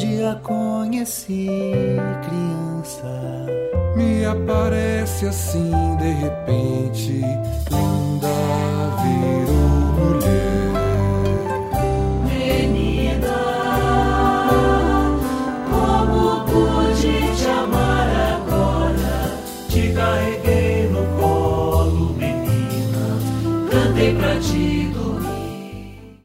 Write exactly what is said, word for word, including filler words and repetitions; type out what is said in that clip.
onde a conheci criança. Me aparece assim de repente, linda virou